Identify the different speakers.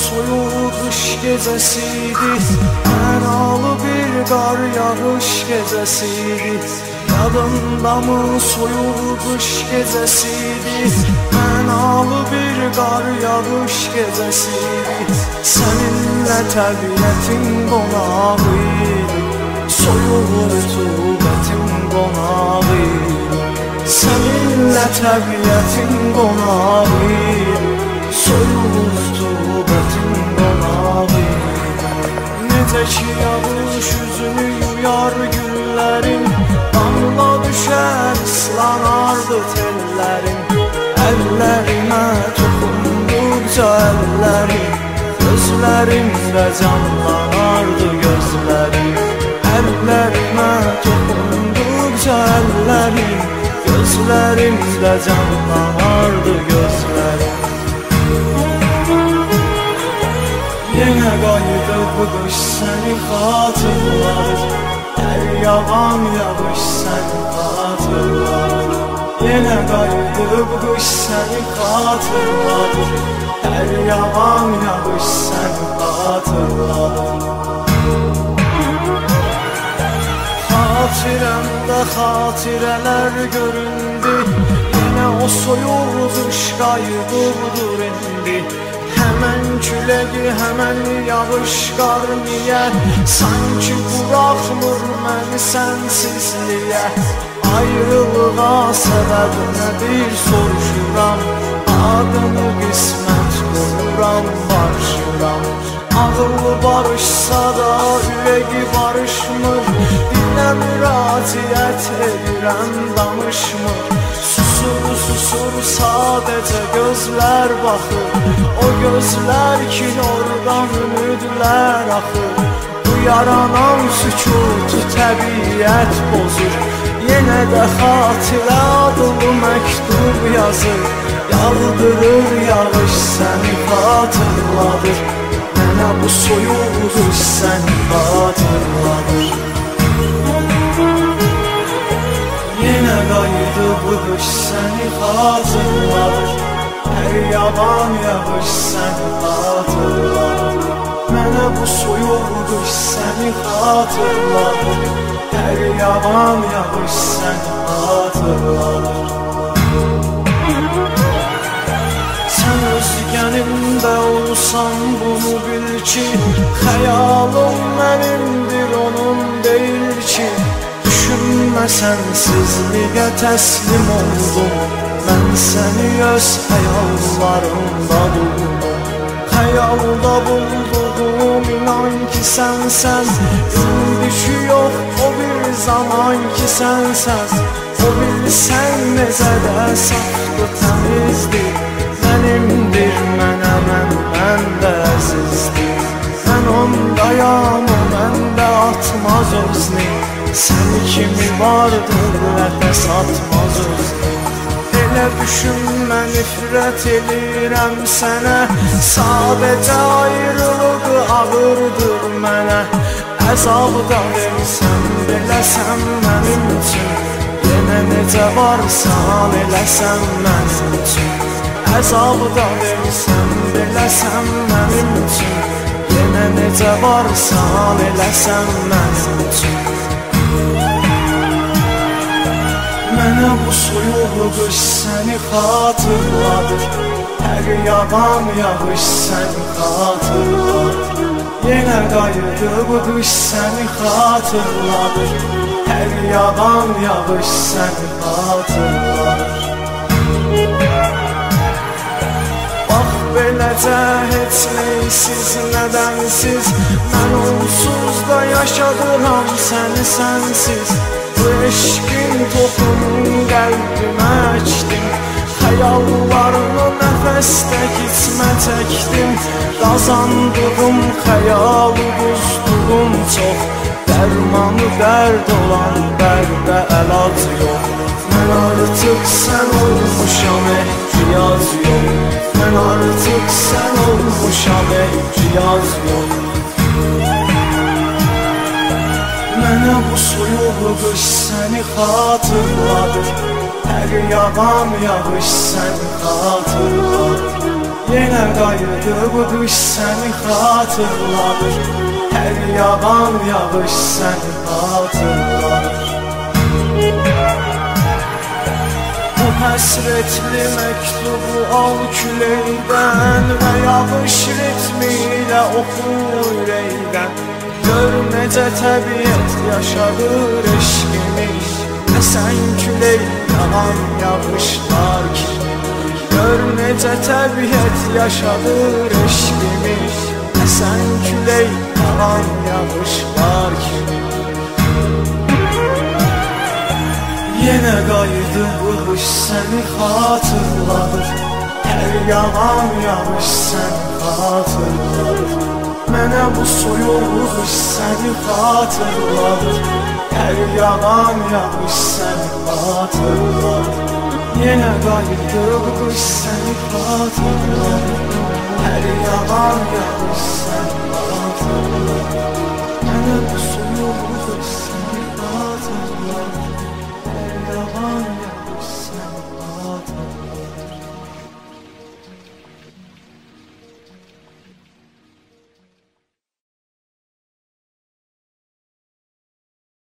Speaker 1: soyuq qış gecəsidi, mənalı bir qar yağış gecəsidi. Yadındamı soyuq qış gecəsidi, mənalı bir qar yağış gecəsidi. Səninlə təbiətin qonağıydı, soyuq rütubətin qonağıydı. Səninlə təbiətin qonağıydı, soyuq rütubətin qonağıydı. Necə ki yağış üzünü yuyar güllərin, damla düşər ıslanardı tellərin. Əllərimə toxunduqca əllərin, gözlərimdə canlanardı gözlərin. Əllərimə toxunduqca əllərin, gözlərimdə canlanardı gözlərin. Yenə qayıdı bu qış səni xatırladır, hər yağan yağış səni xatırladır. Yenə qayıdı bu qış səni xatırladır, hər yağan yağış səni xatırladır. Xatirəmdə xatirələr göründü, yenə o soyuq qış qayıdıbdır indi. Həmən küləgi, həmən yağış qar niyə, sanki buraxmır məni sənsizliyə. Ayrılığa səbəb nədir soruşuram, adını qismət qoyuram, barışıram. Ağıllı barışsa da ürəyi barışmır, dilə müraciət edirəm danışmır. Susur sadəcə gözlər baxır, o gözlər ki oradan ümidlər axır. Bu yaranan sükutu təbiət bozur, yenə də xatirə adlı məktub yazır. Yağdırır yağış səni xatırladır, mənə bu soyuq qış səni xatırladır. Yenə qayıdı bu qış səni xatırladır, hər yağan yağış səni xatırladır. Mənə bu soyuq qış səni xatırladır, hər yağan yağış səni xatırladır. Sən özgənimdə olsan bunu bil ki, xəyalım mənimdir onun deyil ki. Düşünmə sənsizliyə təslim oldum, mən səni öz xəyallarımda buldum. Xəyalda bulduğum inan ki sənsən, indiki yox o bir zaman ki sənsən. O bilsən necə də safdır, təmizdir, mənimdir, məndə əzizdir. Mən ondayam, o məndə atmaz özünü, səni kimi vardır, nəfəs atmaz özünü. Elə düşünmə nifrət eləyirəm sənə, sadəcə ayrılığı ağırdır mənə. Əzabda versən beləsən mənim üçün, yenə necə varsan eləsən mənim üçün. Əzabda versən beləsən mənim üçün, yenə necə varsan eləsən mənim üçün. Mənə bu soyuq qış səni xatırladır, hər yağan yağış səni xatırladır. Yenə qayıdı bu qış səni xatırladır, hər yağan yağış səni xatırladır. Bax beləcə heç neysiz, nədənsiz, mən onsuz da yaşadıram səni sənsiz. Bu eşqin toxunun qəlbimə əkdim, xəyallarını nəfəsdə gitmə çəkdim. Qazandığım xəyalı buzduğum çox, dərmanı dərd olan dərdə əlac yox. Mən artıq sən olmuşam ehtiyac yox, mən artıq sən olmuşam ehtiyac yox. Mənə bu soyuq qış səni xatırladır, hər yağan yağış səni xatırladır. Yenə qayıdı bu qış səni xatırladır. Hər yağan yağış səni xatırladır. Bu həsrətli məktubu al küləkdən və yağış ritmi ilə oxu ürəkdən. Gör necə təbiət yaşadır eşqimi, nə sən külək yalan yağışlar ki. Gör necə təbiət yaşadır eşqimi, nə sən külək yalan yağışlar ki. Yenə qayıdı bu qış səni xatırladır. Hər yalan yağış səni xatırladır. Mənə bu soyuq qış səni xatırladır. Hər yalan yağış səni xatırladır. Yenə qayıdı bu qış səni xatırladır. Hər yalan yağış səni xatırladır. Mənə bu soyuq qış